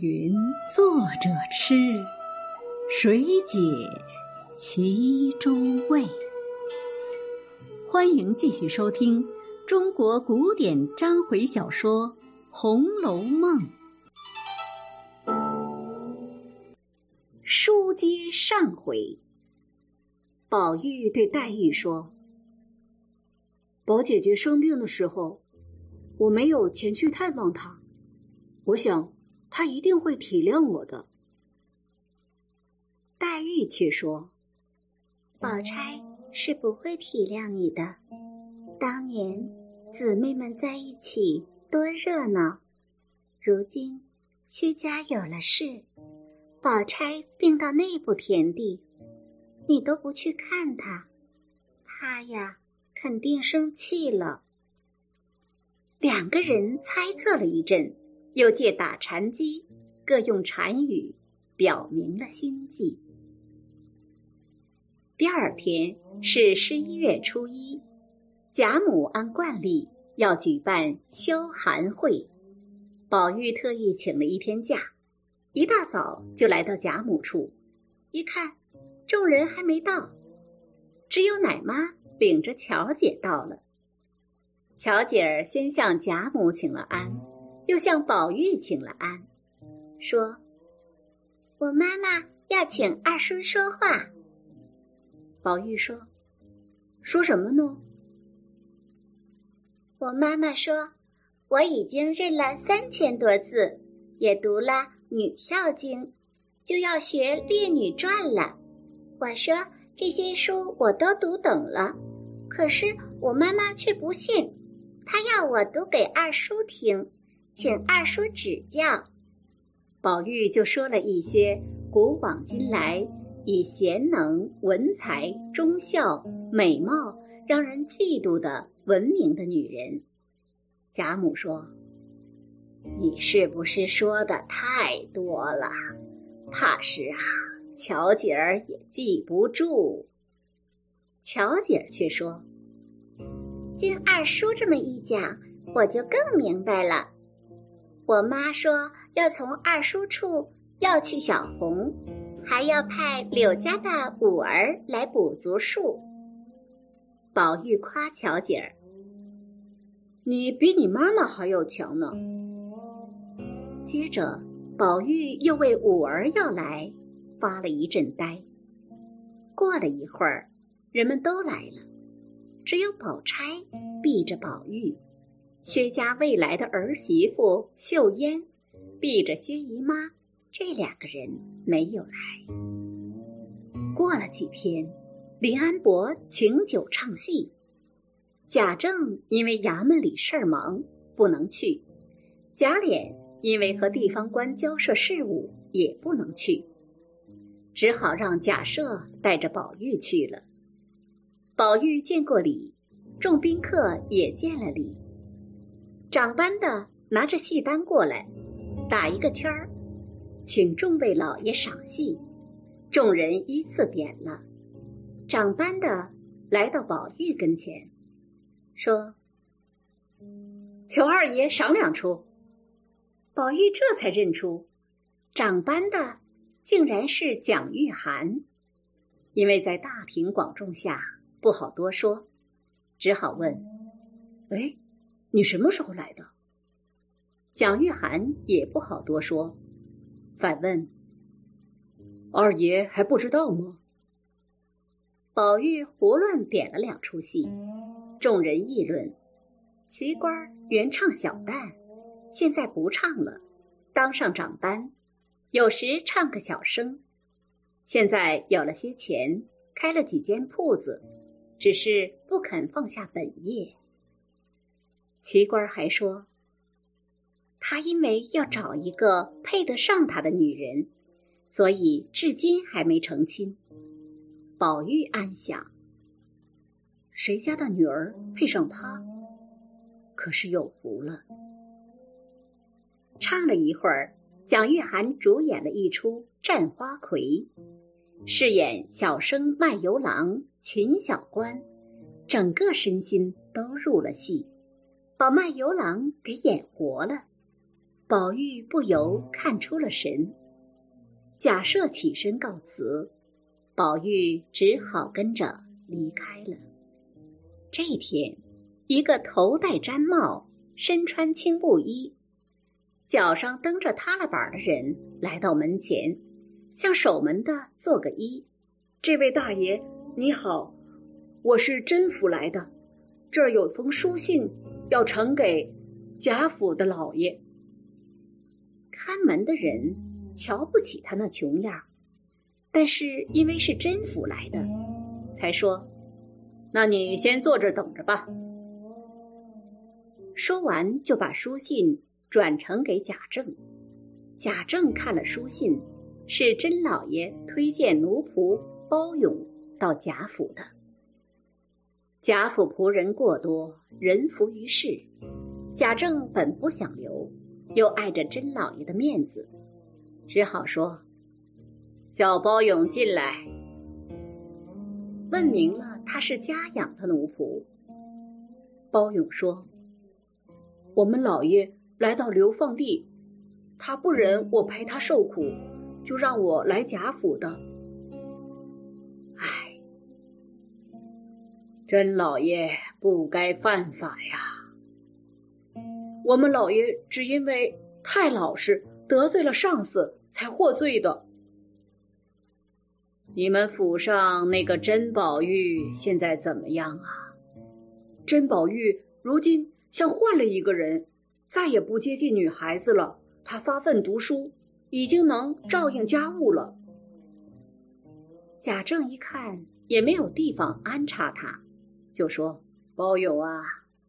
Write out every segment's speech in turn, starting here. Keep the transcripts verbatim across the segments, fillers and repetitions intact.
云作者痴，谁解其中味？欢迎继续收听中国古典章回小说《红楼梦》书接上回。宝玉对黛玉说，宝姐姐生病的时候，我没有前去探望她，我想她一定会体谅我的。黛玉却说， 宝钗是不会体谅你的，当年姊妹们在一起多热闹，如今薛家有了事，宝钗病到内部田地，你都不去看她，她呀肯定生气了。两个人猜测了一阵，又借打禅机，各用禅语表明了心迹。第二天是十一月初一，贾母按惯例要举办休寒会，宝玉特意请了一天假，一大早就来到贾母处，一看众人还没到，只有奶妈领着巧姐到了。巧姐儿先向贾母请了安，又向宝玉请了安，说，我妈妈要请二叔说话。宝玉说，说什么呢？我妈妈说，我已经认了三千多字，也读了《女孝经》，就要学《列女传》了。我说这些书我都读懂了，可是我妈妈却不信，她要我读给二叔听，请二叔指教。宝玉就说了一些古往今来以贤能、文才、忠孝、美貌让人嫉妒的文明的女人。贾母说，你是不是说的太多了？怕是啊，巧姐儿也记不住。巧姐儿却说，经二叔这么一讲，我就更明白了。我妈说要从二叔处要去小红，还要派柳家的五儿来补足数。宝玉夸巧姐儿，你比你妈妈还要强呢。接着宝玉又为五儿要来发了一阵呆。过了一会儿，人们都来了，只有宝钗避着宝玉，薛家未来的儿媳妇秀烟避着薛姨妈，这两个人没有来。过了几天，林安伯请酒唱戏，贾政因为衙门里事儿忙不能去，贾琏因为和地方官交涉事务也不能去，只好让贾赦带着宝玉去了。宝玉见过礼，众宾客也见了礼，长班的拿着戏单过来，打一个签儿，请众位老爷赏戏，众人依次点了。长班的来到宝玉跟前，说，求二爷赏两出。宝玉这才认出，长班的竟然是蒋玉菡，因为在大庭广众下不好多说，只好问，哎，你什么时候来的？蒋玉菡也不好多说，反问，二爷还不知道吗？宝玉胡乱点了两出戏，众人议论，奇官原唱小旦，现在不唱了，当上长班，有时唱个小生，现在有了些钱，开了几间铺子，只是不肯放下本业。奇官还说，他因为要找一个配得上他的女人，所以至今还没成亲。宝玉暗想，谁家的女儿配上他，可是有福了。唱了一会儿，蒋玉菡主演了一出《战花魁》，饰演小生卖油郎秦小官，整个身心都入了戏，把卖油郎给演活了。 宝玉不由看出了神。贾赦起身告辞，宝玉只好跟着离开了。这天，一个头戴毡帽，身穿青布衣，脚上蹬着踏拉板的人来到门前，向守门的做个揖：“这位大爷你好，我是甄府来的，这儿有封书信要呈给贾府的老爷。”看门的人瞧不起他那穷样，但是因为是甄府来的，才说：“那你先坐着等着吧。”说完就把书信转呈给贾政。贾政看了书信，是甄老爷推荐奴仆包勇到贾府的。贾府仆人过多，人浮于事，贾政本不想留，又碍着甄老爷的面子，只好说：“叫包勇进来。”问明了他是家养的奴仆。包勇说：“我们老爷来到流放地，他不忍我陪他受苦，就让我来贾府的。”唉，甄老爷不该犯法呀。我们老爷只因为太老实，得罪了上司，才获罪的。你们府上那个甄宝玉现在怎么样啊？甄宝玉如今像换了一个人，再也不接近女孩子了，他发奋读书，已经能照应家务了。贾政一看也没有地方安插他，就说：“包勇啊，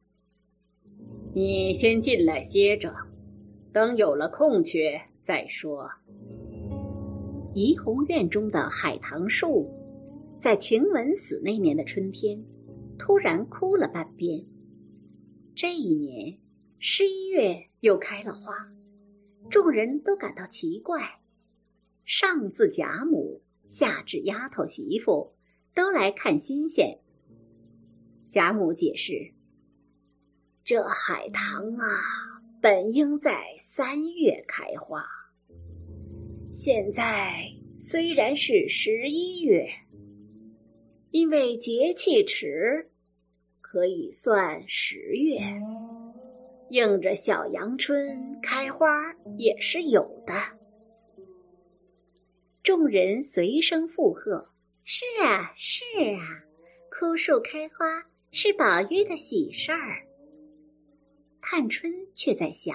你先进来歇着，等有了空缺再说。”怡红院中的海棠树，在晴雯死那年的春天，突然枯了半边。这一年十一月又开了花，众人都感到奇怪。上自贾母，下至丫头媳妇，都来看新鲜。贾母解释：“这海棠啊，本应在三月开花，现在虽然是十一月，因为节气迟，可以算十月，应着小阳春开花也是有的。”众人随声附和：“是啊，是啊，枯树开花是宝玉的喜事儿。”探春却在想，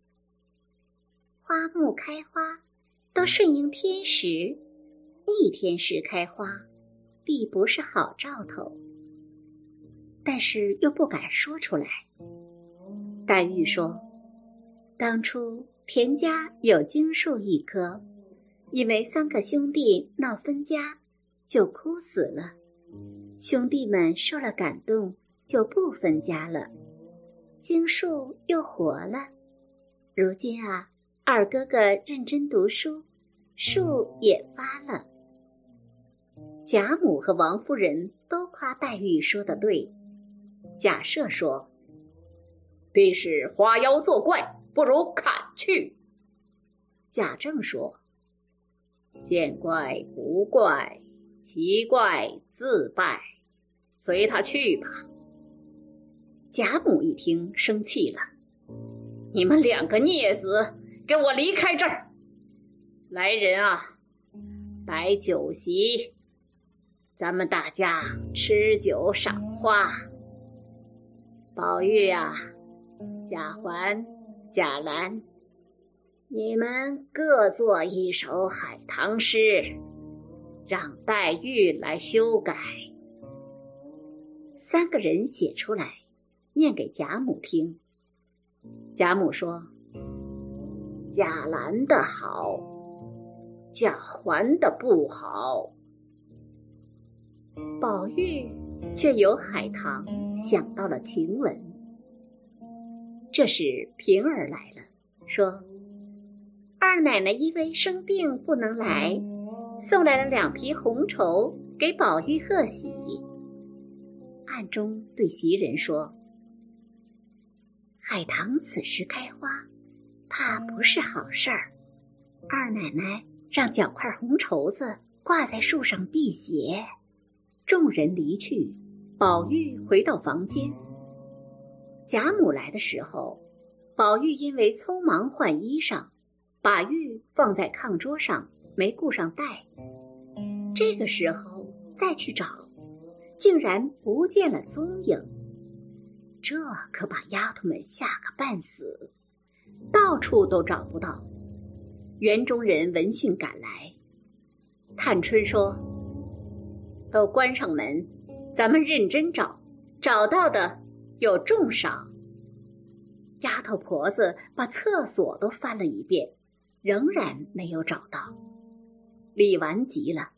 花木开花都顺应天时，一天时开花必不是好兆头，但是又不敢说出来。黛玉说：“当初田家有荆树一棵，因为三个兄弟闹分家，就枯死了。兄弟们受了感动，就不分家了。荆树又活了。如今啊，二哥哥认真读书，树也发了。”贾母和王夫人都夸黛玉说的对。贾赦说：“必是花妖作怪，不如砍去。”贾政说：“见怪不怪，奇怪自败，随他去吧。”贾母一听生气了：“你们两个孽子，给我离开这儿！来人啊，摆酒席，咱们大家吃酒赏花。宝玉啊，贾环、贾兰，你们各作一首海棠诗，让黛玉来修改。”三个人写出来，念给贾母听。贾母说：“贾兰的好，贾环的不好。”宝玉却由海棠想到了晴雯。这时平儿来了，说：“二奶奶因为生病不能来，送来了两匹红绸给宝玉贺喜。”暗中对袭人说：“海棠此时开花， 怕不是好事儿。二奶奶让绞块红绸子挂在树上辟邪。 众人离去，宝玉回到房间。贾母来的时候，宝玉因为匆忙换衣裳，把玉放在炕桌上，没顾上带。这个时候再去找，竟然不见了踪影。这可把丫头们吓个半死，到处都找不到。园中人闻讯赶来，探春说：都关上门，咱们认真找，找到的有重赏。丫头婆子把厕所都翻了一遍，仍然没有找到。李纨急了，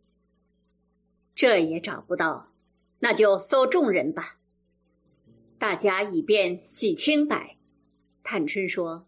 这也找不到，那就搜众人吧，大家以便洗清白。探春说：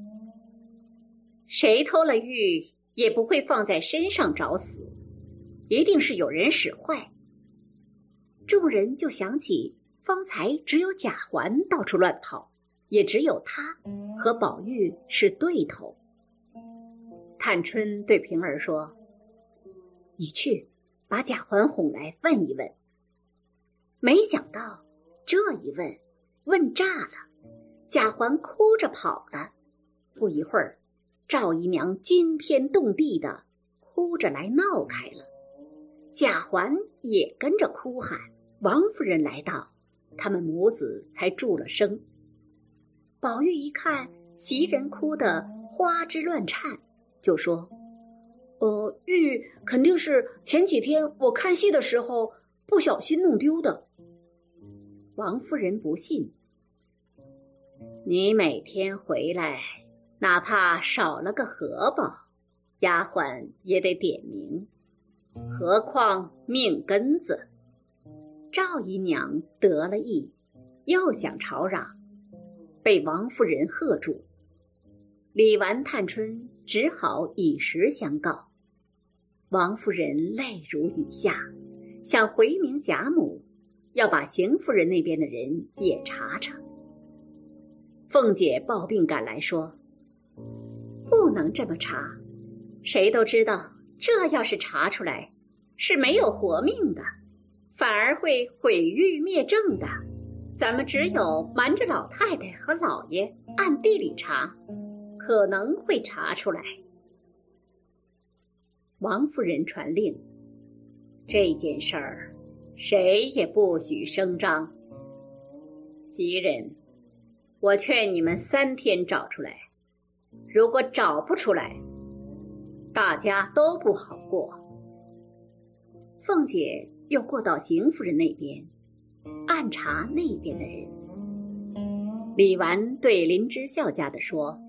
谁偷了玉也不会放在身上找死，一定是有人使坏。众人就想起方才只有贾环到处乱跑，也只有他和宝玉是对头。探春对平儿说：你去把贾环哄来问一问。没想到这一问问炸了，贾环哭着跑了。不一会儿，赵姨娘惊天动地的哭着来闹开了，贾环也跟着哭喊。王夫人来到，他们母子才住了声。宝玉一看袭人哭得花枝乱颤，就说：呃，玉肯定是前几天我看戏的时候不小心弄丢的。王夫人不信，你每天回来哪怕少了个荷包，丫鬟也得点名，何况命根子。赵姨娘得了意，又想吵嚷，被王夫人喝住。李纨、探春只好以实相告。王夫人泪如雨下，想回明贾母，要把邢夫人那边的人也查查。凤姐抱病赶来说：不能这么查，谁都知道这要是查出来是没有活命的，反而会毁誉灭政的。咱们只有瞒着老太太和老爷暗地里查，可能会查出来。王夫人传令，这件事儿谁也不许声张。袭人，我劝你们三天找出来，如果找不出来，大家都不好过。凤姐又过到邢夫人那边，暗查那边的人。李纨对林之孝家的说：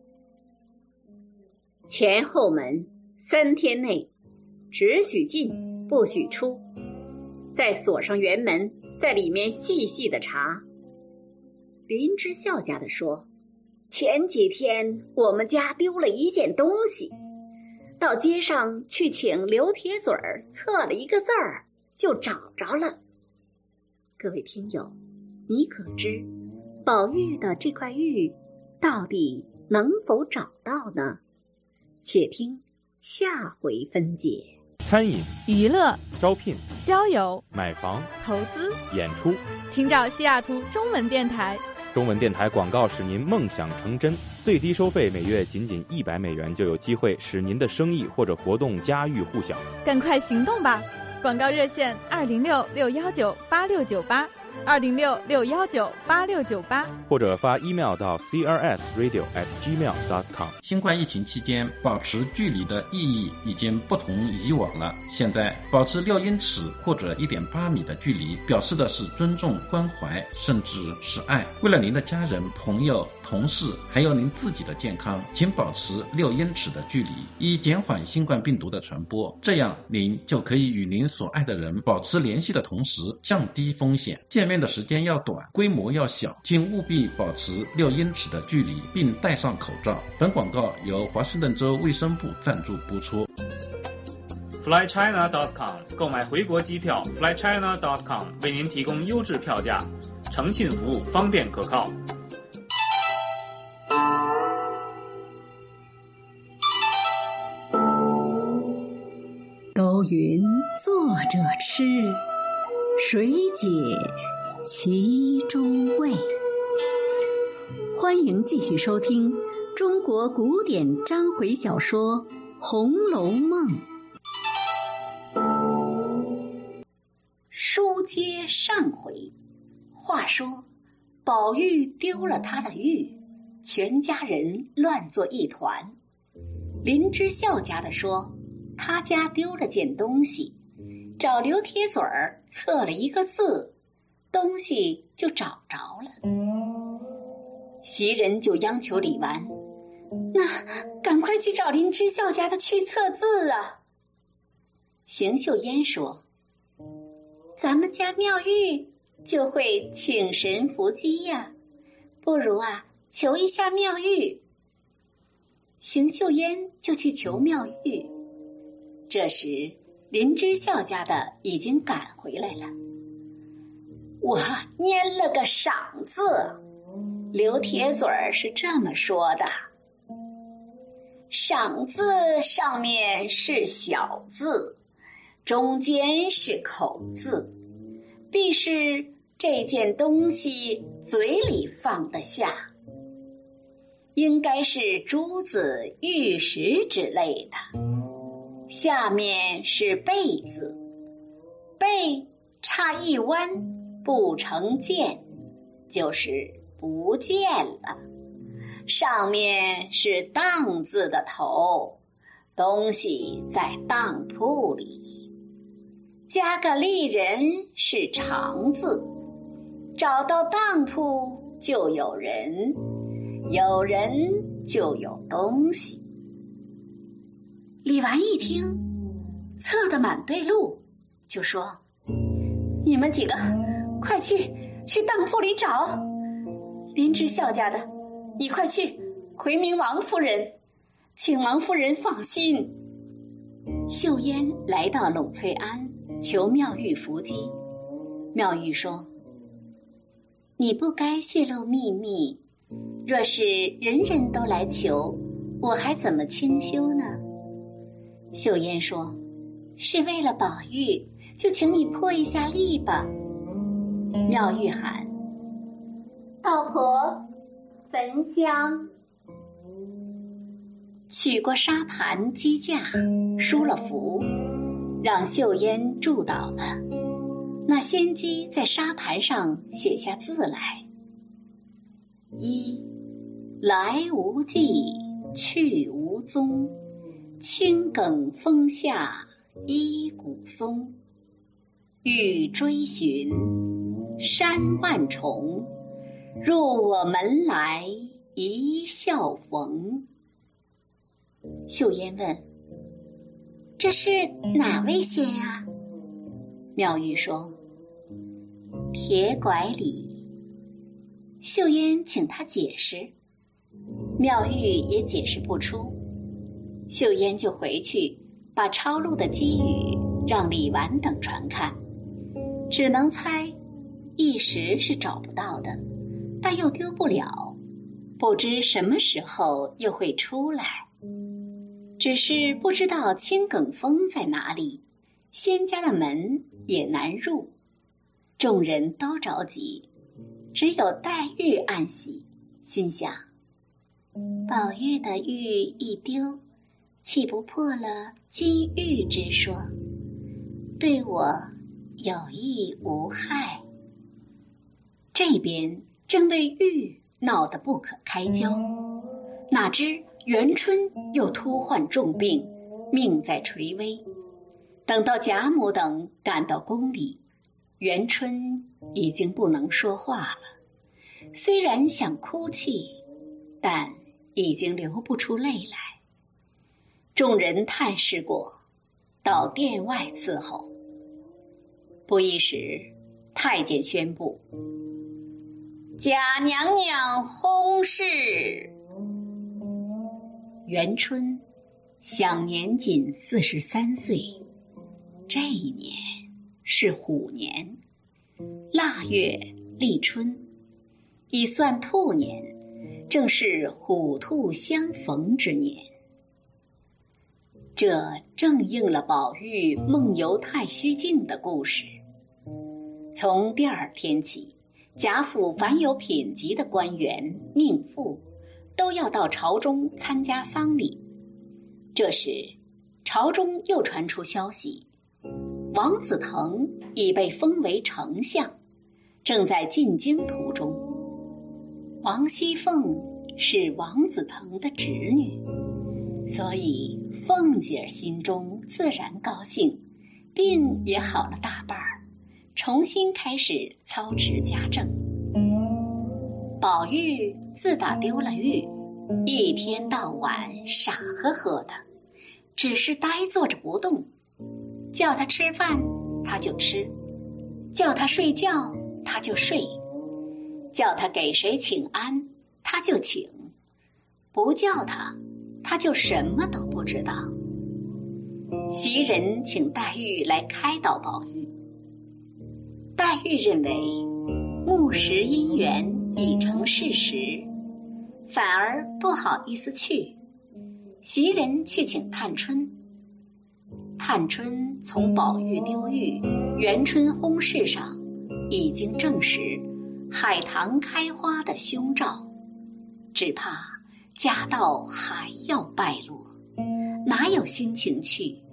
前后门三天内只许进不许出，再锁上园门，在里面细细的查。林之孝家的说：前几天我们家丢了一件东西，到街上去请刘铁嘴儿测了一个字儿，就找着了。各位听友，你可知宝玉的这块玉到底能否找到呢？且听下回分解。 餐饮、 娱乐、 招聘、 交友、 买房、 投资、 演出， 请找西雅图中文电台。 中文电台广告使您梦想成真，最低收费每月仅仅一百美元，就有机会使您的生意或者活动家喻户晓。 赶快行动吧！广告热线二零六六幺九八六九八，二零六六幺九八六九八， 或者发 email 到 c r s radio at gmail dot com。 新冠疫情期间，保持距离的意义已经不同以往了。现在，保持六英尺或者一点八米的距离，表示的是尊重、关怀，甚至是爱。为了您的家人、朋友、同事，还有您自己的健康，请保持六英尺的距离，以减缓新冠病毒的传播。这样，您就可以与您所爱的人保持联系的同时，降低风险。见面的时间要短，规模要小，请务必保持六英尺的距离，并戴上口罩。本广告由华盛顿州卫生部赞助播出。 fly china dot com 购买回国机票 fly china dot com 为您提供优质票价，诚信服务，方便可靠。 云作者痴，谁解其中味？欢迎继续收听中国古典章回小说《红楼梦》。书接上回，话说宝玉丢了他的玉，全家人乱作一团。林之孝家的说他家丢了件东西，找刘铁嘴儿测了一个字，东西就找着了。袭人就央求李纨，那赶快去找林之孝家的去测字啊。邢岫烟说，咱们家妙玉就会请神伏击呀，不如啊求一下妙玉。邢岫烟就去求妙玉。这时林之孝家的已经赶回来了。我拈了个赏字，刘铁嘴儿是这么说的，赏字上面是小字，中间是口字，必是这件东西嘴里放得下，应该是珠子、玉石之类的。下面是贝字，贝差一弯不成见，就是不见了。上面是当字的头，东西在当铺里。加个立人是长字，找到当铺就有人，有人就有东西。李纨一听测得满对路，就说，你们几个快去去当铺里找。林之孝家的，你快去回明王夫人，请王夫人放心。岫烟来到栊翠庵求妙玉伏击。妙玉说，你不该泄露秘密，若是人人都来求，我还怎么清修呢？岫烟说，是为了宝玉，就请你破一下例吧。妙玉喊，道婆焚香。取过沙盘机架，梳了符，让岫烟祝祷了。那仙姬在沙盘上写下字来，一来无迹，去无踪，青埂峰下一古松，欲追寻山万重，入我门来一笑逢。岫烟问，这是哪位仙啊？妙玉说，铁拐李。岫烟请他解释，妙玉也解释不出。岫烟就回去把抄录的机语让李纨等传看，只能猜一时是找不到的，但又丢不了，不知什么时候又会出来。只是不知道青埂峰在哪里，仙家的门也难入，众人都着急，只有黛玉暗喜，心想，宝玉的玉一丢，岂不破了金玉之说，对我有益无害。这边正为玉闹得不可开交，哪知元春又突患重病，命在垂危。等到贾母等赶到宫里，元春已经不能说话了，虽然想哭泣，但已经流不出泪来。众人探视过，到殿外伺候。不一时，太监宣布，贾娘娘薨逝。元春享年仅四十三岁，这一年是虎年，腊月立春，已算兔年，正是虎兔相逢之年。 这正应了宝玉梦游太虚境的故事。从第二天起，贾府凡有品级的官员、命妇，都要到朝中参加丧礼。这时，朝中又传出消息，王子腾已被封为丞相，正在进京途中。王熙凤是王子腾的侄女，所以凤姐心中自然高兴，病也好了大半儿，重新开始操持家政。宝玉自打丢了玉，一天到晚傻呵呵的，只是呆坐着不动，叫他吃饭他就吃，叫他睡觉他就睡，叫他给谁请安他就请，不叫他他就什么都不知道。袭人请黛玉来开导宝玉，黛玉认为木石姻缘已成事实，反而不好意思去。袭人去请探春，探春从宝玉丢玉、元春薨事上已经证实海棠开花的凶兆，只怕家道还要败落，哪有心情去？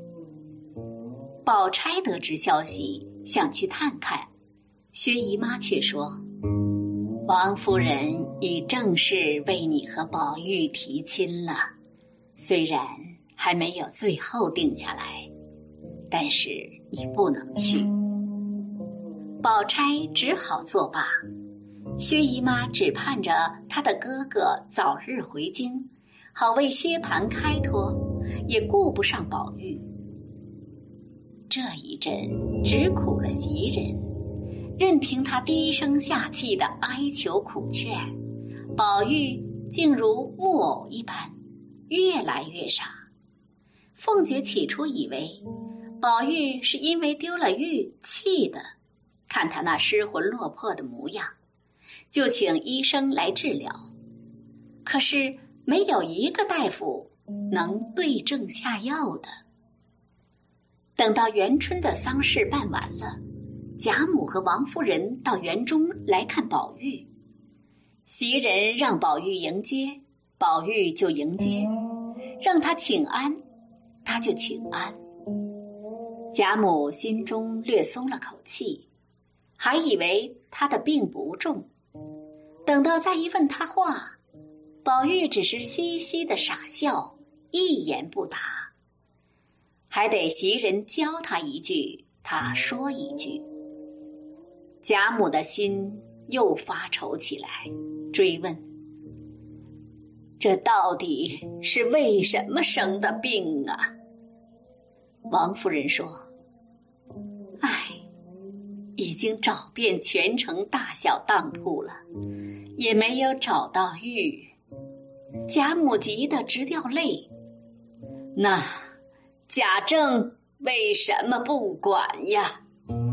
宝钗得知消息，想去探看，薛姨妈却说，王夫人已正式为你和宝玉提亲了，虽然还没有最后定下来，但是你不能去。宝钗只好作罢，薛姨妈只盼着她的哥哥早日回京，好为薛蟠开脱，也顾不上宝玉。这一阵只苦了袭人，任凭他低声下气的哀求苦劝，宝玉竟如木偶一般，越来越傻。凤姐起初以为宝玉是因为丢了玉气的，看他那失魂落魄的模样，就请医生来治疗，可是没有一个大夫能对症下药的。等到元春的丧事办完了，贾母和王夫人到园中来看宝玉，袭人让宝玉迎接，宝玉就迎接，让他请安，他就请安。贾母心中略松了口气，还以为他的病不重，等到再一问他话，宝玉只是嘻嘻的傻笑，一言不答，还得袭人教他一句，他说一句。贾母的心又发愁起来，追问，这到底是为什么生的病啊？王夫人说，唉，已经找遍全城大小当铺了，也没有找到玉。贾母急得直掉泪，那贾政为什么不管呀？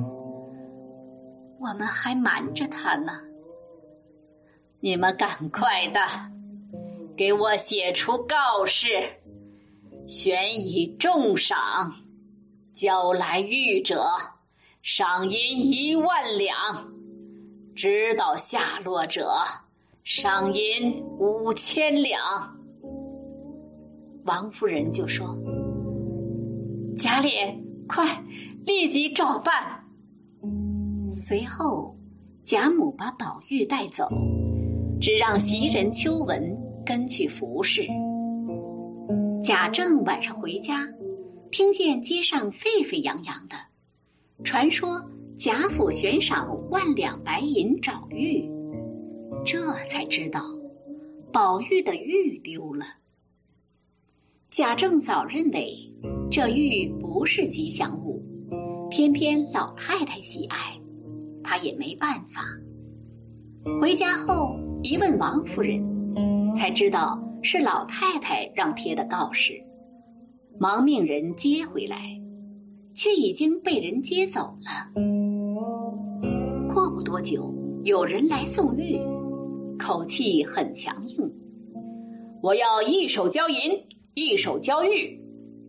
我们还瞒着他呢。你们赶快的，给我写出告示，悬以重赏，交来玉者，赏银一万两，知道下落者，赏银五千两。王夫人就说，贾琏，快立即照办。随后贾母把宝玉带走，只让袭人、秋纹跟去服侍。贾政晚上回家，听见街上沸沸扬扬的，传说贾府悬赏万两白银找玉，这才知道宝玉的玉丢了。贾政早认为这玉不是吉祥物，偏偏老太太喜爱，他也没办法。回家后一问王夫人，才知道是老太太让贴的告示，忙命人接回来，却已经被人接走了。过不多久，有人来送玉，口气很强硬，我要一手交银，一手交玉，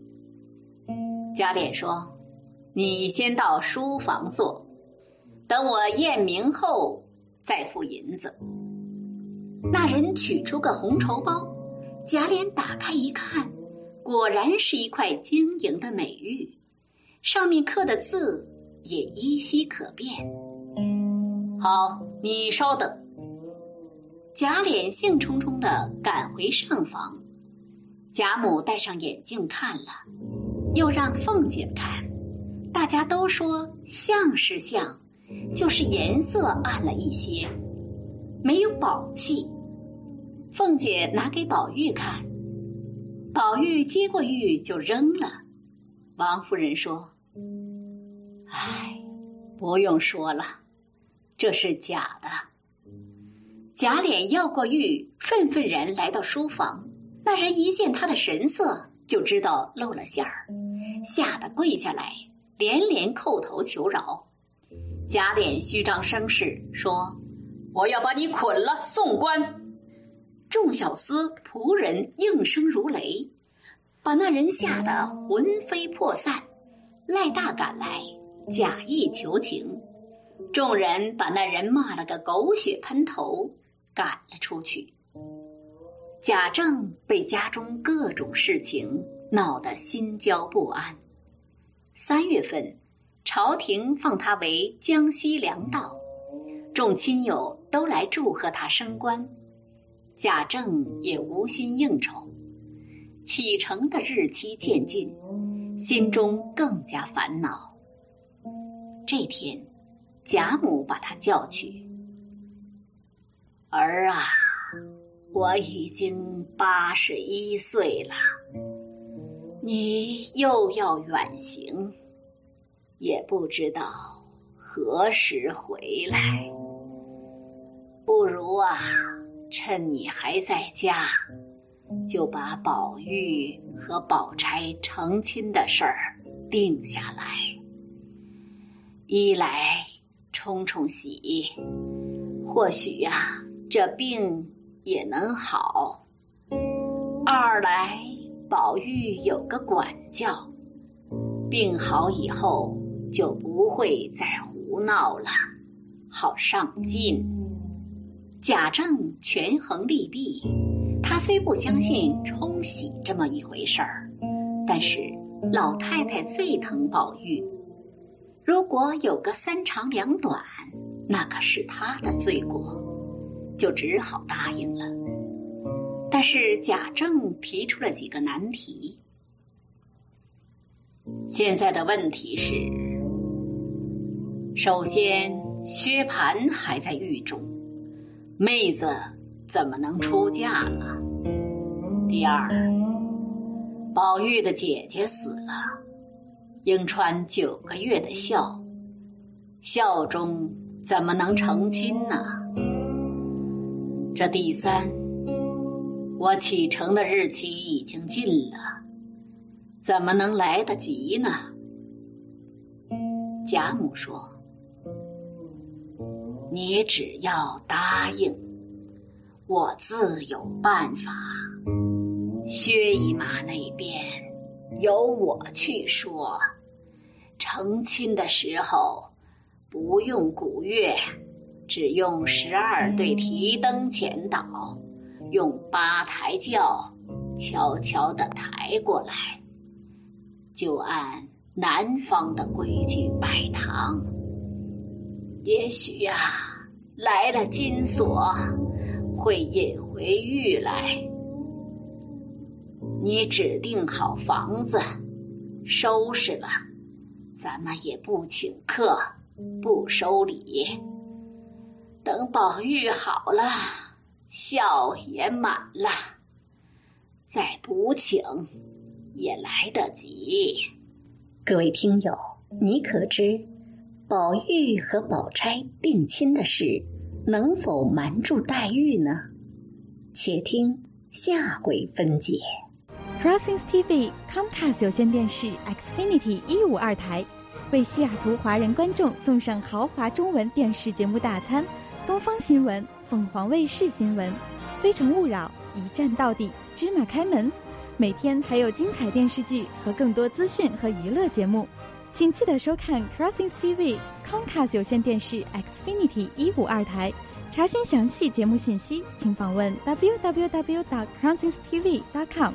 贾琏说：“你先到书房坐，等我验明后再付银子。”那人取出个红绸包，贾琏打开一看，果然是一块晶莹的美玉，上面刻的字也依稀可辨。好，你稍等。贾琏兴冲冲地赶回上房，贾母戴上眼镜看了，又让凤姐看，大家都说像是像，就是颜色暗了一些，没有宝气。凤姐拿给宝玉看，宝玉接过玉就扔了。王夫人说：“唉，不用说了，这是假的。”贾琏要过玉，愤愤然来到书房，那人一见他的神色，就知道露了馅儿，吓得跪下来，连连叩头求饶。贾琏虚张声势说：“我要把你捆了送官。”众小厮仆人应声如雷，把那人吓得魂飞魄散。赖大赶来，假意求情，众人把那人骂了个狗血喷头，赶了出去。贾政被家中各种事情闹得心焦不安。三月份，朝廷放他为江西粮道，众亲友都来祝贺他升官。贾政也无心应酬，启程的日期渐近，心中更加烦恼。这天，贾母把他叫去：“儿啊，我已经八十一岁了，你又要远行，也不知道何时回来，不如啊，趁你还在家，就把宝玉和宝钗成亲的事儿定下来。一来冲冲喜，或许呀、啊，这病也能好；二来宝玉有个管教，病好以后就不会再胡闹了，好上进。”贾政权衡利弊，他虽不相信冲喜这么一回事儿，但是老太太最疼宝玉，如果有个三长两短，那可是他的罪过，就只好答应了。但是贾政提出了几个难题。现在的问题是，首先薛蟠还在狱中，妹子怎么能出嫁了？第二，宝玉的姐姐死了，应穿九个月的孝，孝中怎么能成亲呢？这第三，我启程的日期已经近了，怎么能来得及呢？贾母说：“你只要答应，我自有办法。薛姨妈那边由我去说，成亲的时候不用鼓乐，只用十二对提灯前导，用八抬轿悄悄地抬过来，就按南方的规矩摆堂。也许啊，来了金锁，会引回玉来。你指定好房子，收拾了，咱们也不请客，不收礼。等宝玉好了，孝也满了，再补请也来得及。” 各位听友，你可知宝玉和宝钗定亲的事能否瞒住黛玉呢？且听下回分解。 Crossings T V Comcast 有线电视 Xfinity 一五二台为西雅图华人观众送上豪华中文电视节目大餐，东方新闻、凤凰卫视新闻、非诚勿扰、一站到底、芝麻开门。 每天还有精彩电视剧和更多资讯和娱乐节目，请记得收看 Crossings T V Comcast 有线电视 Xfinity 一五二台。查询详细节目信息，请访问 double-u double-u double-u dot crossings t v dot com。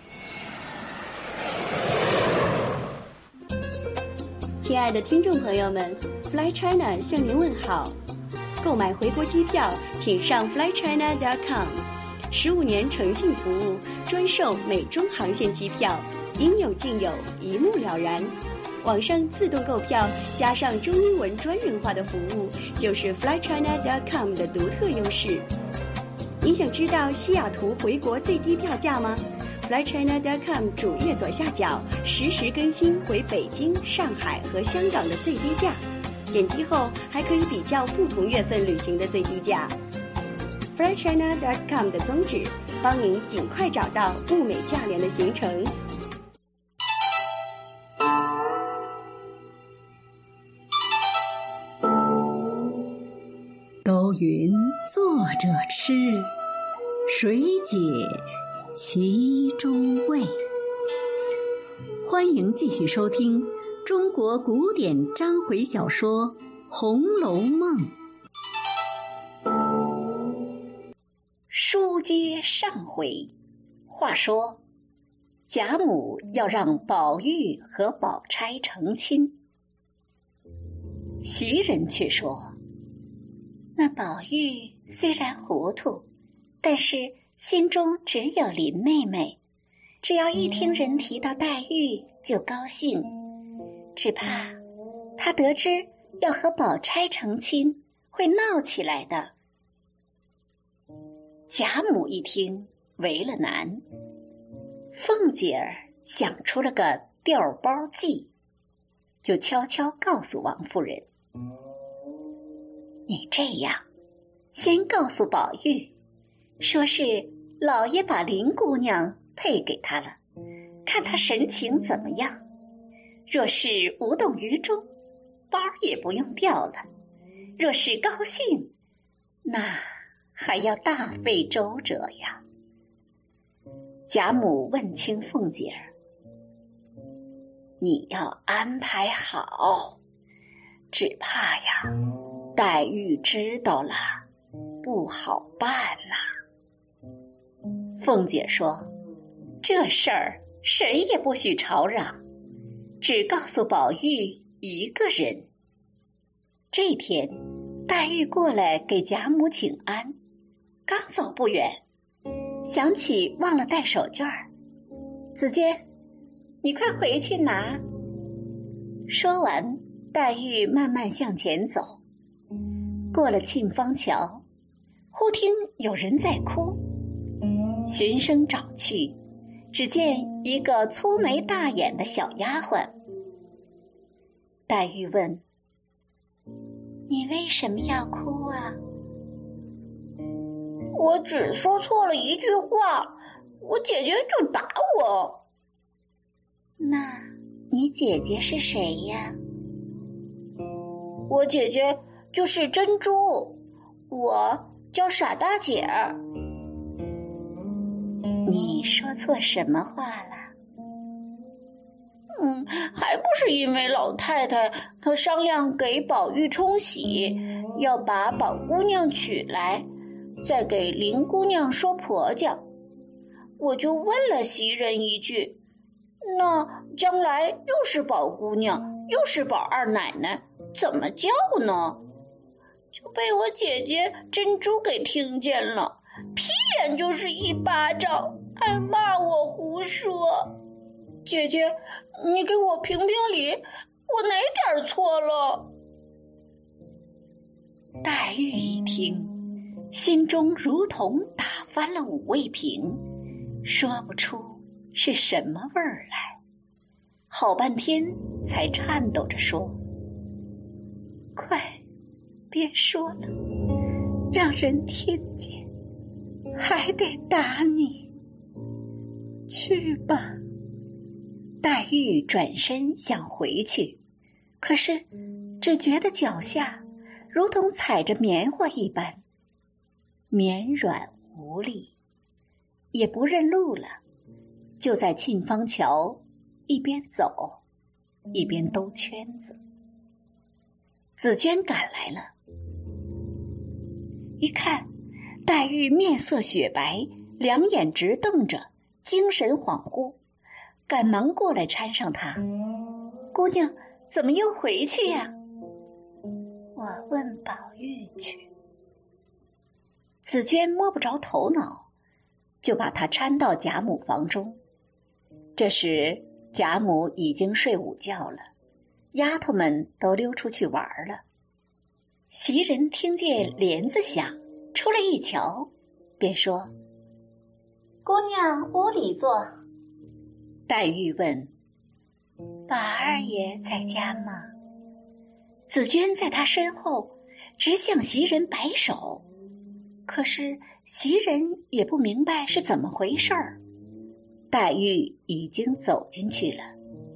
亲爱的听众朋友们， Fly China 向您问好。购买回国机票，请上 fly china dot com。 十五年诚信服务，专售美中航线机票，应有尽有，一目了然。网上自动购票加上中英文专人化的服务，就是 fly china dot com 的独特优势。您想知道西雅图回国最低票价吗？ fly china dot com 主页左下角实时更新回北京、上海和香港的最低价，点击后还可以比较不同月份旅行的最低价。fly china dot com 的宗旨，帮您尽快找到物美价廉的行程。 都云作者痴，谁解其中味？欢迎继续收听中国古典章回小说《红楼梦》。书接上回，话说贾母要让宝玉和宝钗成亲，袭人却说，那宝玉虽然糊涂，但是心中只有林妹妹，只要一听人提到黛玉就高兴，只怕他得知要和宝钗成亲会闹起来的。贾母一听为了难，凤姐儿想出了个调包计，就悄悄告诉王夫人，你这样先告诉宝玉，说是老爷把林姑娘配给他了，看他神情怎么样，若是无动于衷，包也不用调了，若是高兴，那还要大费周折呀。贾母问清凤姐儿，你要安排好，只怕呀黛玉知道了不好办啦。凤姐说，这事儿谁也不许吵嚷，只告诉宝玉一个人。这天黛玉过来给贾母请安，刚走不远，想起忘了带手绢儿，子娟，你快回去拿。说完，黛玉慢慢向前走，过了沁芳桥，忽听有人在哭，循声找去，只见一个粗眉大眼的小丫鬟。黛玉问，你为什么要哭啊？ 我只说错了一句话，我姐姐就打我。 那你姐姐是谁呀？ 我姐姐就是珍珠，我叫傻大姐儿。 你说错什么话了？ 嗯，还不是因为老太太她商量给宝玉冲喜，要把宝姑娘娶来，再给林姑娘说婆家。我就问了袭人一句，那将来又是宝姑娘又是宝二奶奶，怎么叫呢？就被我姐姐珍珠给听见了，劈脸就是一巴掌，还骂我胡说。姐姐，你给我评评理，我哪点错了？ 黛玉一听，心中如同打翻了五味瓶，说不出是什么味儿来，好半天才颤抖着说，快别说了，让人听见还得打你，去吧。黛玉转身想回去，可是只觉得脚下如同踩着棉花一般，绵软无力，也不认路了， 就在沁芳桥一边走一边兜圈子。紫娟赶来了，一看黛玉面色雪白，两眼直瞪着，精神恍惚，赶忙过来搀上她。姑娘怎么又回去呀？我问宝玉去。紫娟摸不着头脑，就把她搀到贾母房中。这时贾母已经睡午觉了，丫头们都溜出去玩了。袭人听见帘子响，出来一瞧，便说：姑娘屋里坐。黛玉问：宝二爷在家吗？紫娟在她身后直向袭人摆手，可是袭人也不明白是怎么回事儿。黛玉已经走进去了。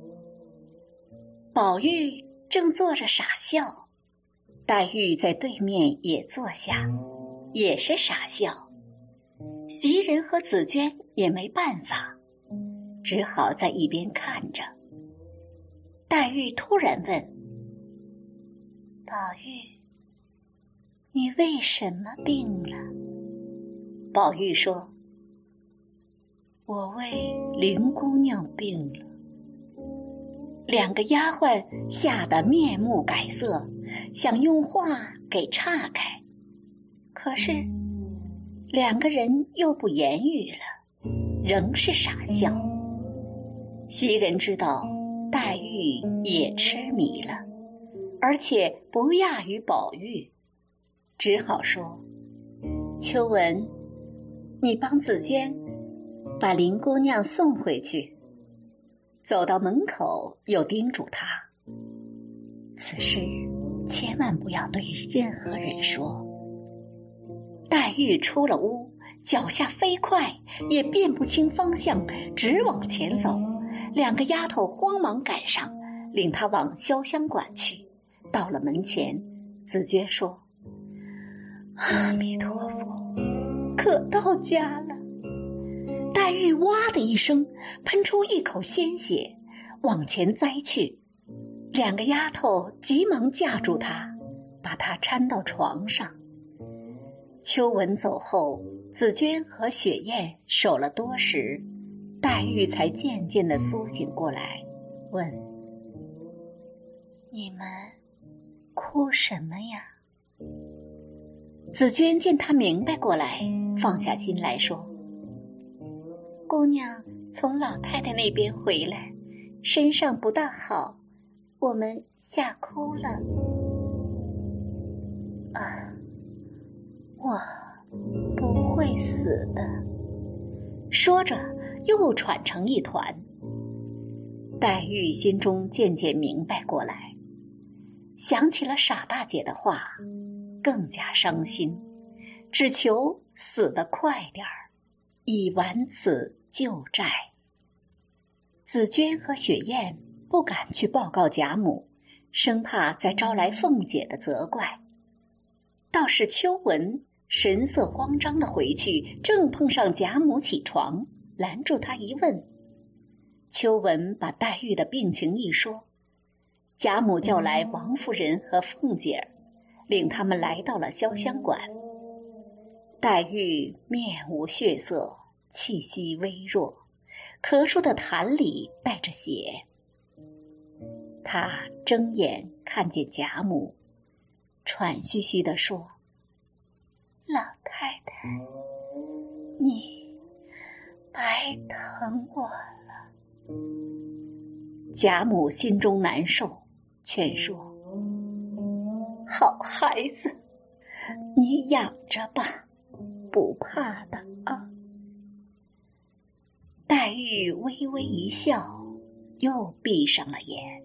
宝玉正坐着傻笑，黛玉在对面也坐下，也是傻笑。袭人和紫娟也没办法，只好在一边看着。黛玉突然问：宝玉，你为什么病了？宝玉说：我为林姑娘病了。两个丫鬟吓得面目改色，想用话给岔开，可是两个人又不言语了，仍是傻笑。袭人知道黛玉也痴迷了，而且不亚于宝玉，只好说：秋文，你帮紫娟把林姑娘送回去。走到门口，又叮嘱她：此事千万不要对任何人说。黛玉出了屋，脚下飞快，也辨不清方向，直往前走。两个丫头慌忙赶上，领她往潇湘馆去。到了门前，紫娟说：阿弥陀佛，可到家了。黛玉哇的一声喷出一口鲜血，往前栽去。两个丫头急忙架住她，把她搀到床上。秋文走后，紫娟和雪雁守了多时，黛玉才渐渐地苏醒过来，问：你们哭什么呀？紫娟见她明白过来，放下心来说：姑娘从老太太那边回来，身上不大好，我们吓哭了。啊，我不会死的。说着又喘成一团。黛玉心中渐渐明白过来，想起了傻大姐的话，更加伤心，只求死得快点儿，以完此旧债。紫娟和雪雁不敢去报告贾母，生怕再招来凤姐的责怪。倒是秋文神色慌张地回去，正碰上贾母起床，拦住她一问。秋文把黛玉的病情一说，贾母叫来王夫人和凤姐，领他们来到了潇湘馆。黛玉面无血色，气息微弱，咳出的痰里带着血。她睁眼看见贾母，喘吁吁地说：老太太，你白疼我了。贾母心中难受，劝说：好孩子，你养着吧，不怕的啊。黛玉微微一笑，又闭上了眼。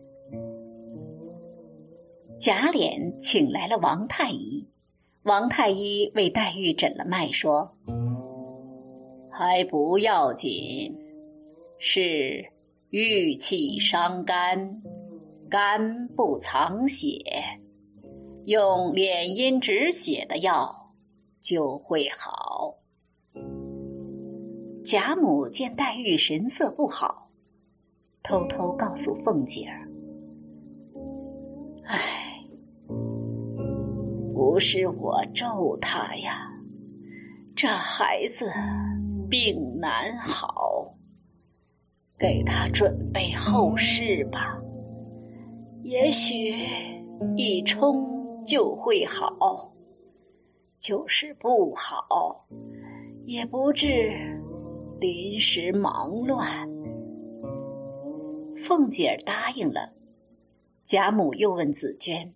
贾琏请来了王太医，王太医为黛玉诊了脉，说：还不要紧，是郁气伤肝，肝不藏血，用敛阴止血的药就会好。 贾母见黛玉神色不好，偷偷告诉凤姐儿：唉，不是我咒他呀，这孩子病难好，给他准备后事吧，也许一冲就会好，就是不好，也不至临时忙乱。凤姐儿答应了。贾母又问紫娟：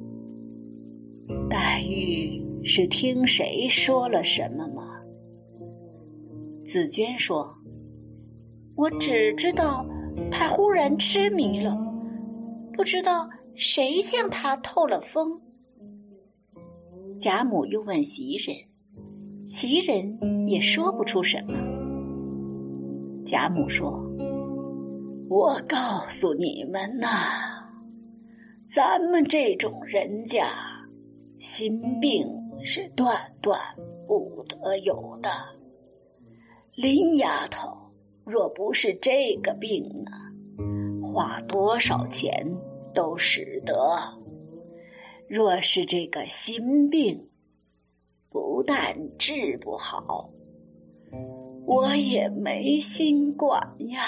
黛玉是听谁说了什么吗？紫娟说：我只知道她忽然痴迷了，不知道谁向她透了风。贾母又问袭人，袭人也说不出什么。贾母说：我告诉你们呐，咱们这种人家心病是断断不得有的，林丫头若不是这个病呢，花多少钱都使得，若是这个心病，不但治不好，我也没心管呀。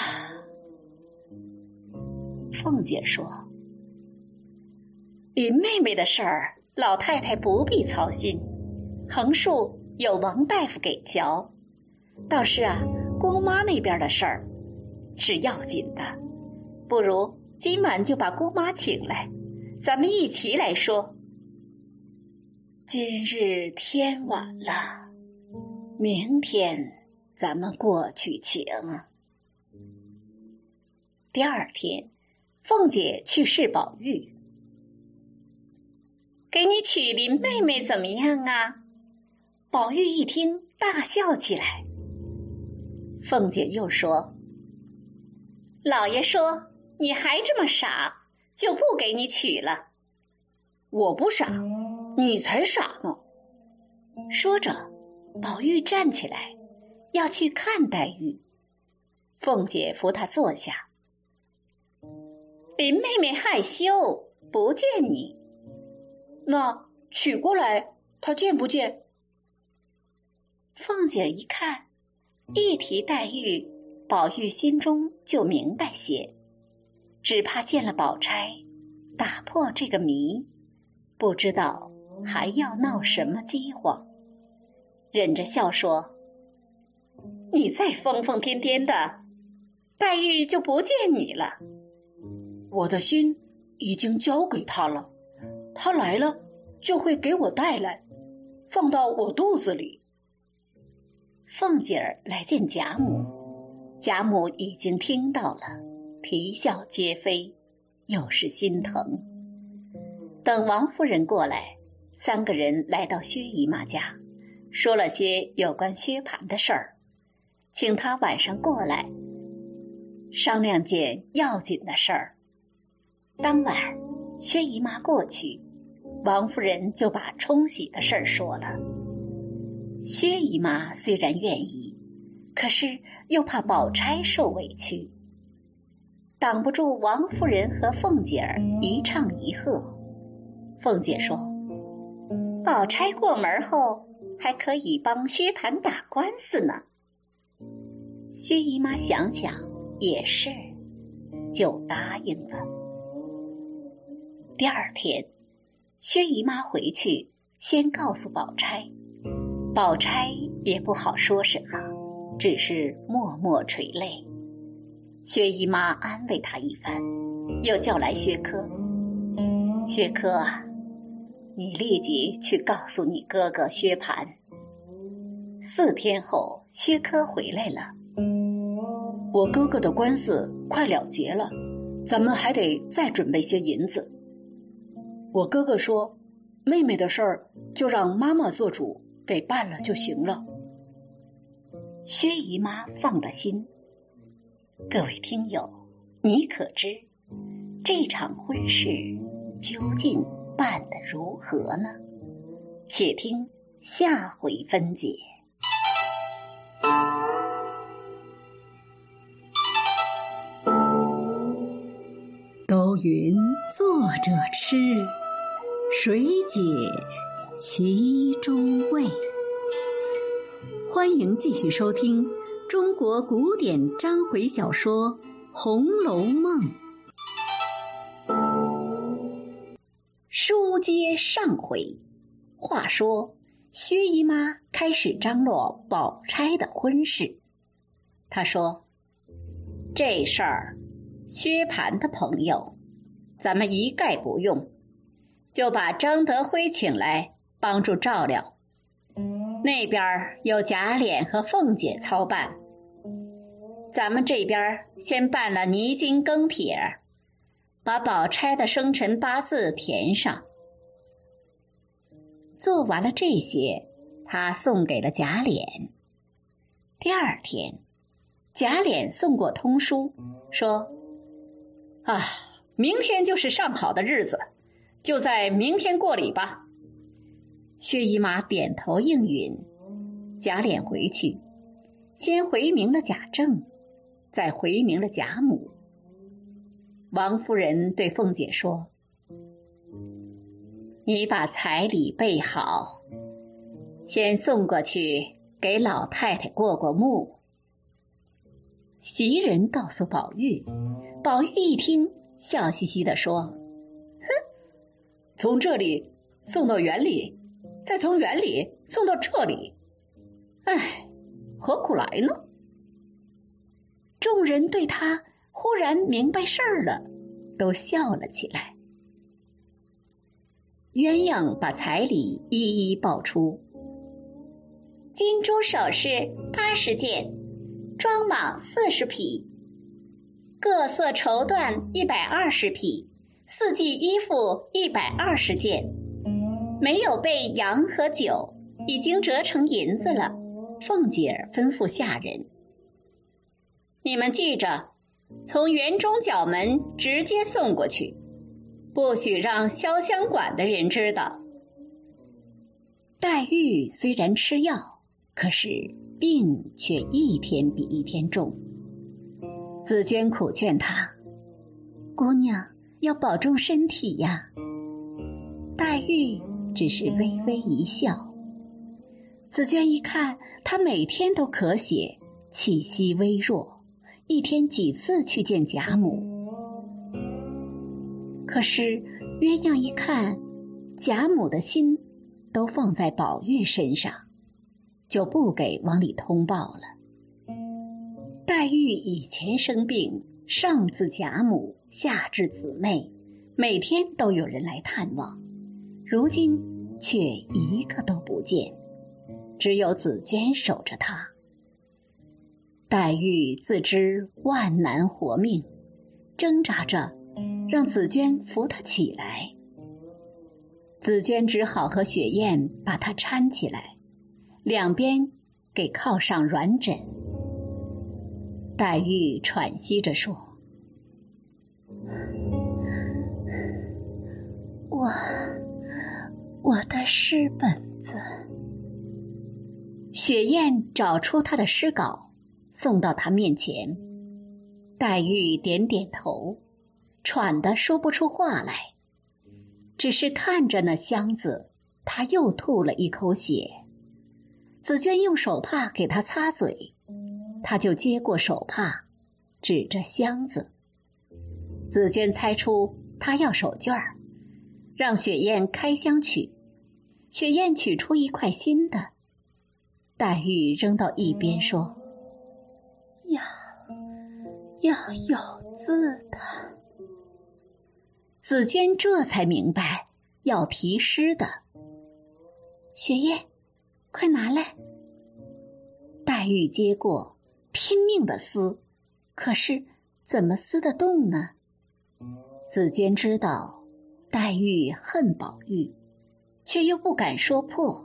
凤姐说：林妹妹的事儿，老太太不必操心，横竖有王大夫给瞧。倒是啊，姑妈那边的事儿是要紧的，不如今晚就把姑妈请来，咱们一起来说。今日天晚了，明天咱们过去请。第二天，凤姐去试宝玉，给你娶林妹妹怎么样啊？宝玉一听大笑起来。凤姐又说：老爷说你还这么傻，就不给你娶了。我不傻，你才傻呢。说着，宝玉站起来要去看黛玉，凤姐扶她坐下。林妹妹害羞，不见你。那娶过来，她见不见？凤姐一看，一提黛玉，宝玉心中就明白些，只怕见了宝钗，打破这个谜，不知道还要闹什么饥荒。忍着笑说：你再疯疯癫癫的，黛玉就不见你了。我的心已经交给他了，他来了就会给我带来，放到我肚子里。凤姐儿来见贾母，贾母已经听到了，啼笑皆非，又是心疼。等王夫人过来，三个人来到薛姨妈家，说了些有关薛蟠的事儿，请她晚上过来商量件要紧的事儿。当晚薛姨妈过去，王夫人就把冲喜的事儿说了。薛姨妈虽然愿意，可是又怕宝钗受委屈，挡不住王夫人和凤姐儿一唱一和。凤姐说：宝钗过门后还可以帮薛蟠打官司呢。薛姨妈想想也是，就答应了。第二天，薛姨妈回去先告诉宝钗，宝钗也不好说什么，只是默默垂泪。薛姨妈安慰她一番，又叫来薛科。薛科啊，你立即去告诉你哥哥薛蟠。四天后，薛科回来了。我哥哥的官司快了结了，咱们还得再准备些银子。我哥哥说，妹妹的事儿就让妈妈做主，给办了就行了。薛姨妈放了心。各位听友，你可知这场婚事究竟办得如何呢？且听下回分解。 云作者痴，谁解其中味？欢迎继续收听中国古典章回小说《红楼梦》。书接上回，话说薛姨妈开始张罗宝钗的婚事。她说，这事儿薛蟠的朋友咱们一概不用，就把张德辉请来帮助照料，那边有贾琏和凤姐操办，咱们这边先办了泥金庚帖，把宝钗的生辰八字填上。做完了这些，他送给了贾琏。第二天，贾琏送过通书，说啊，明天就是上好的日子，就在明天过礼吧。薛姨妈点头应允。贾琏回去，先回明了贾政，再回明了贾母。王夫人对凤姐说，你把彩礼备好，先送过去给老太太过过目。袭人告诉宝玉，宝玉一听笑嘻嘻地说，哼，从这里送到园里，再从园里送到这里，哎，何苦来呢？众人对他忽然明白事儿了，都笑了起来。鸳鸯把彩礼一一报出， 金珠首饰八十件，装蟒四十匹，各色绸缎一百二十匹，四季衣服一百二十件，没有备羊和酒，已经折成银子了。凤姐吩咐下人，你们记着，从园中角门直接送过去，不许让潇湘馆的人知道。黛玉虽然吃药，可是病却一天比一天重。紫娟苦劝她，姑娘要保重身体呀。黛玉只是微微一笑。紫娟一看她每天都咳血，气息微弱，一天几次去见贾母。可是鸳鸯一看贾母的心都放在宝玉身上，就不给往里通报了。黛玉以前生病，上自贾母，下至姊妹，每天都有人来探望，如今却一个都不见，只有紫娟守着她。黛玉自知万难活命，挣扎着让紫娟扶她起来。紫娟只好和雪雁把她搀起来，两边给靠上软枕。黛玉喘息着说，我我的诗本子。雪雁找出她的诗稿，送到她面前。黛玉点点头，喘得说不出话来，只是看着那箱子，她又吐了一口血。紫娟用手帕给她擦嘴，她就接过手帕，指着箱子。紫娟猜出她要手绢儿，让雪雁开箱取。雪雁取出一块新的，黛玉扔到一边说，要要有字的。紫娟这才明白要题诗的。雪雁，快拿来。黛玉接过，拼命的撕，可是怎么撕得动呢？紫娟知道黛玉恨宝玉，却又不敢说破。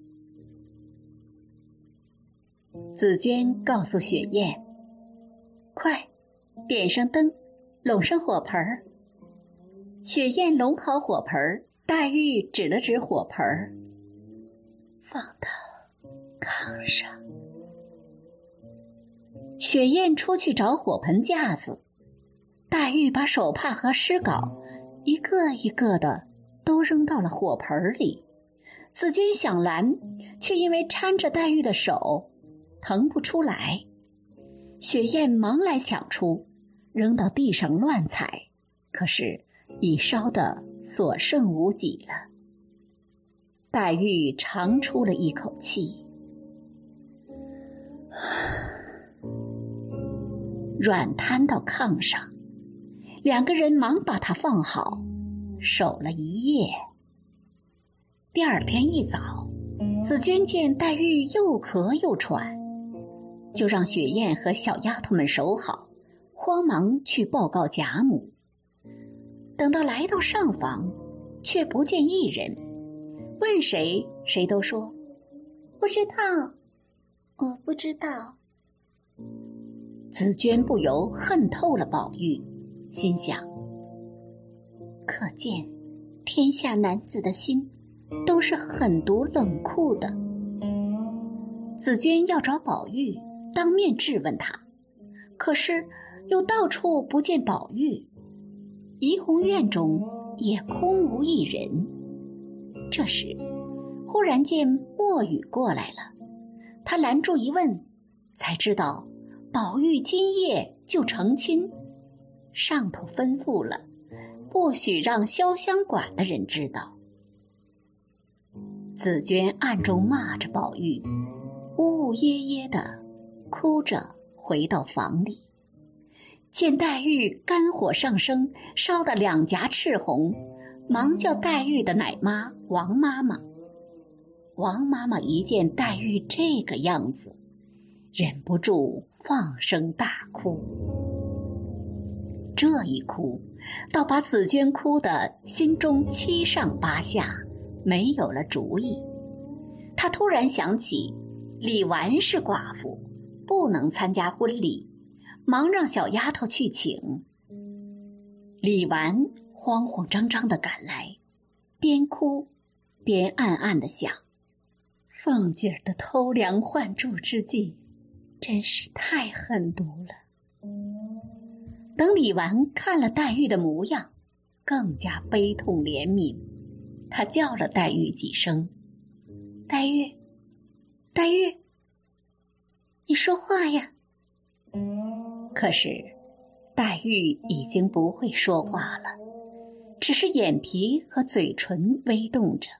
紫娟告诉雪雁，快点上灯，拢上火盆。雪雁拢好火盆，黛玉指了指火盆，放到炕上。雪雁出去找火盆架子，黛黛玉把手帕和诗稿一个一个的都扔到了火盆里。紫鹃想拦，却因为搀着黛玉的手腾不出来。雪雁忙来抢出，扔到地上乱踩，可是已烧得所剩无几了。黛玉长出了一口气，软瘫到炕上，两个人忙把她放好，守了一夜。第二天一早，紫鹃见黛玉又咳又喘，就让雪雁和小丫头们守好，慌忙去报告贾母。等到来到上房，却不见一人，问谁谁都说不知道，我不知道。 紫鹃不由恨透了宝玉，心想，可见天下男子的心都是狠毒冷酷的。紫鹃要找宝玉当面质问他，可是又到处不见宝玉，怡红院中也空无一人。这时忽然见墨雨过来了，他拦住一问，才知道宝玉今夜就成亲，上头吩咐了，不许让潇湘馆的人知道。紫鹃暗中骂着宝玉，呜呜咽咽的哭着回到房里，见黛玉肝火上升，烧得两颊赤红，忙叫黛玉的奶妈王妈妈。王妈妈一见黛玉这个样子，忍不住放声大哭。这一哭，倒把紫鹃哭得心中七上八下，没有了主意。她突然想起李纨是寡妇，不能参加婚礼，忙让小丫头去请。李纨慌慌张张地赶来，边哭边暗暗地想，凤姐儿的偷梁换柱之计真是太狠毒了。等李纨看了黛玉的模样，更加悲痛怜悯，她叫了黛玉几声，黛玉，黛玉，你说话呀。可是黛玉已经不会说话了，只是眼皮和嘴唇微动着。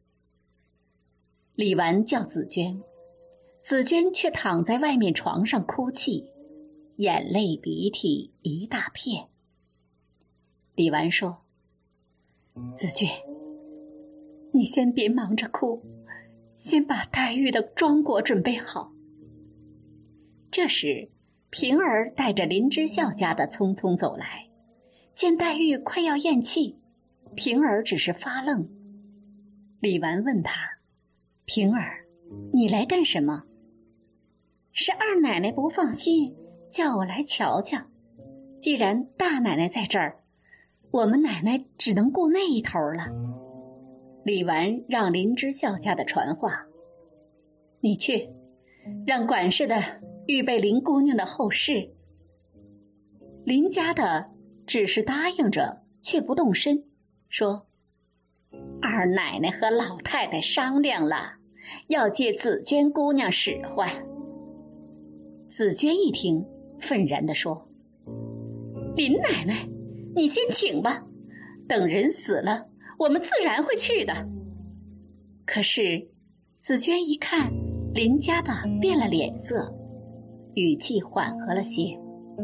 李纨叫紫鹃，紫鹃却躺在外面床上哭泣，眼泪鼻涕一大片。李纨说，紫鹃，你先别忙着哭，先把黛玉的妆帼准备好。这时平儿带着林之孝家的匆匆走来，见黛玉快要咽气，平儿只是发愣。李纨问他，平儿，你来干什么？是二奶奶不放心，叫我来瞧瞧。既然大奶奶在这儿，我们奶奶只能顾那一头了。李纨让林之孝家的传话，你去让管事的预备林姑娘的后事。林家的只是答应着，却不动身，说二奶奶和老太太商量了，要借紫鹃姑娘使唤。紫鹃一听，愤然地说，林奶奶，你先请吧，等人死了，我们自然会去的。可是紫鹃一看林家的变了脸色，语气缓和了些，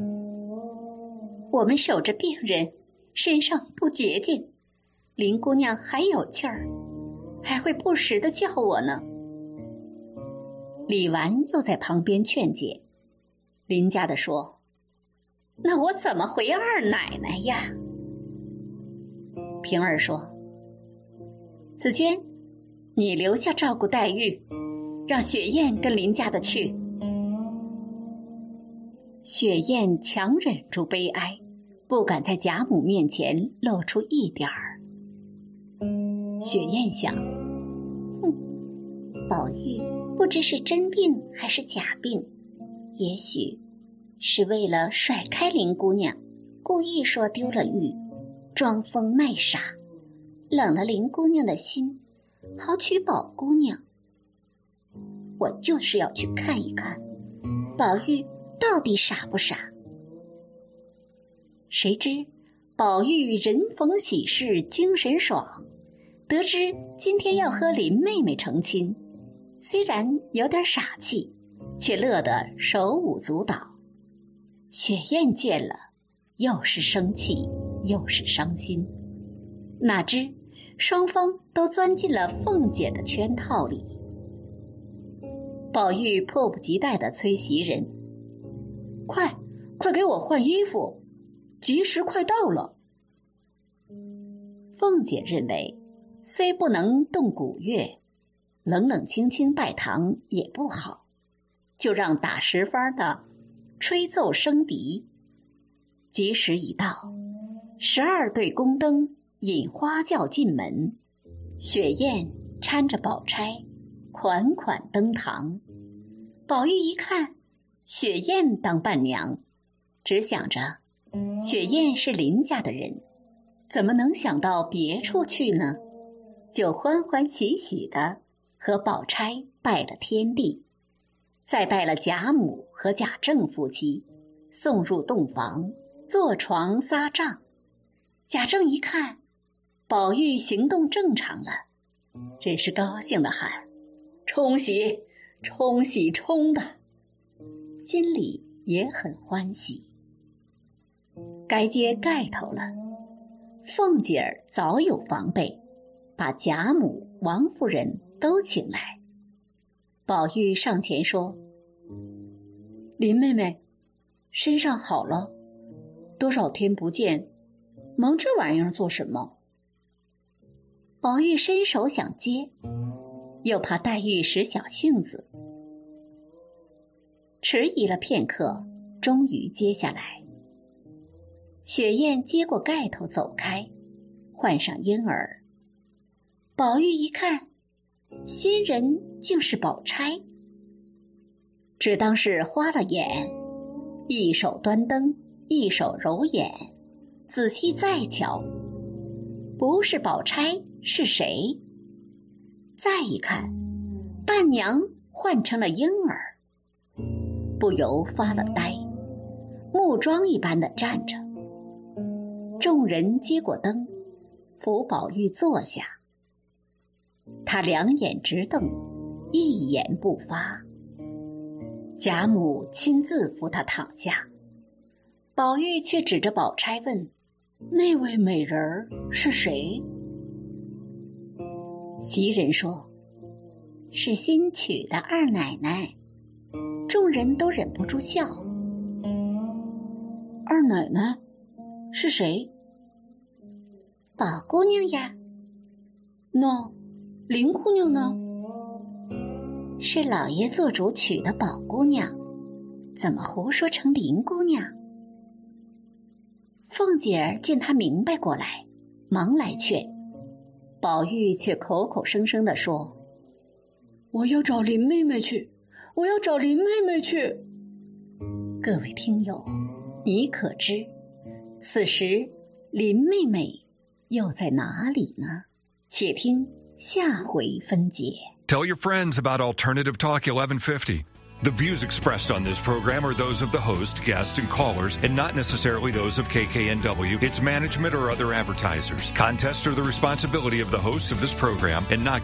我们守着病人，身上不洁净，林姑娘还有气儿，还会不时的叫我呢。李纨又在旁边劝解，林家的说，那我怎么回二奶奶呀？平儿说，紫鹃，你留下照顾黛玉，让雪雁跟林家的去。雪雁强忍住悲哀，不敢在贾母面前露出一点儿。雪雁想， 哼，宝玉不知是真病还是假病，也许是为了甩开林姑娘， 故意说丢了玉，装疯卖傻，冷了林姑娘的心，好娶宝姑娘。我就是要去看一看，宝玉到底傻不傻。谁知宝玉人逢喜事精神爽，得知今天要和林妹妹成亲，虽然有点傻气，却乐得手舞足蹈。雪雁见了，又是生气又是伤心，哪知双方都钻进了凤姐的圈套里。宝玉迫不及待地催袭人：快快给我换衣服，吉时快到了。凤姐认为虽不能动古乐，冷冷清清拜堂也不好，就让打十番的吹奏笙笛。吉时一到，十二对宫灯引花轿进门，雪雁搀着宝钗款款登堂。宝玉一看雪雁当伴娘，只想着雪雁是林家的人，怎么能想到别处去呢？就欢欢喜喜的和宝钗拜了天地，再拜了贾母和贾政夫妻，送入洞房，坐床撒帐。贾政一看宝玉行动正常了，真是高兴的喊：冲喜冲喜冲的，心里也很欢喜。该揭盖头了，凤姐儿早有防备，把贾母、王夫人都请来。宝玉上前说：林妹妹，身上好了？多少天不见，忙这玩意儿做什么？宝玉伸手想接，又怕黛玉使小性子，迟疑了片刻，终于接下来。雪雁接过盖头走开，换上婴儿。宝玉一看，新人竟是宝钗，只当是花了眼，一手端灯，一手揉眼，仔细再瞧，不是宝钗是谁？再一看，伴娘换成了婴儿，不由发了呆，木桩一般的站着。众人接过灯，扶宝玉坐下，他两眼直瞪，一言不发。贾母亲自扶他躺下，宝玉却指着宝钗问：那位美人是谁？袭人说：是新娶的二奶奶。众人都忍不住笑。二奶奶是谁？宝姑娘呀。那林姑娘呢？是老爷做主娶的宝姑娘，怎么胡说成林姑娘？凤姐儿见她明白过来，忙来劝，宝玉却口口声声地说：我要找林妹妹去，我要找林妹妹去。各位听友，你可知此时林妹妹又在哪里呢？且听下回分解。 Tell your friends about Alternative Talk eleven fifty. The views expressed on this program are those of the host, guests, and callers, and not necessarily those of K K N W, its management, or other advertisers. Contests are the responsibility of the host of this program and not